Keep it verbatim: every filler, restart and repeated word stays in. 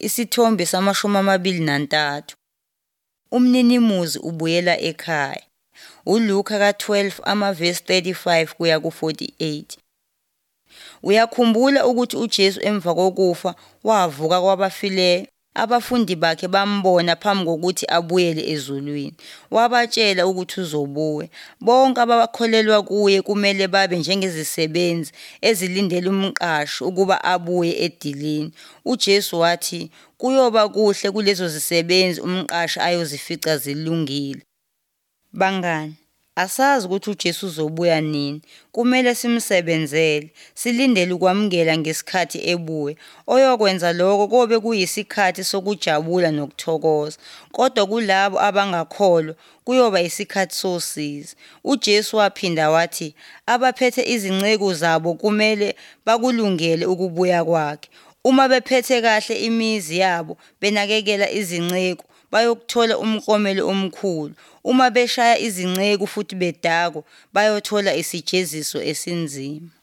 Isithombe samashumi amabili nantathu. Umninimuzi ubuyela ekhaya. uLuka ka twelve amavesi thirty-five kuya ku forty-eight. Uyakhumbula ukuthi uJesu emva kokufa wavuka kwabafileyo. Abafundi bakhe bambona phambi kokuthi abuyele ezulwini. Wabatshela ukuthi uzobuya. Bonke abakholelwa kuye kumele babe njengezisebenzi ezilindele umqashi ukuba abuye edilini. uJesu wathi kuyoba kuhle kulezo zisebenzi umqashi ayozifica zilungile. Bangani, asazi ukuthi uJesu uzobuya nini. Kumele simsebenzele, silindele ukwamukela ngesikhathi ebuya. Oyokwenza lokho kobe kuyisikhathi sokujabula nokuthokoza. Kodwa kulabo abangakholwa kuyoba isikhathi sosizi. uJesu waphinda wathi abaphethe izinceku zabo kumele bakulungele ukubuya kwakhe. Uma bephethe kahle imizi yabo, benakekela izinceku, bayokuthola umklomelo omkhulu. Uma beshaya izinceku futhi bedakwa, bayothola isijeziso esinzima.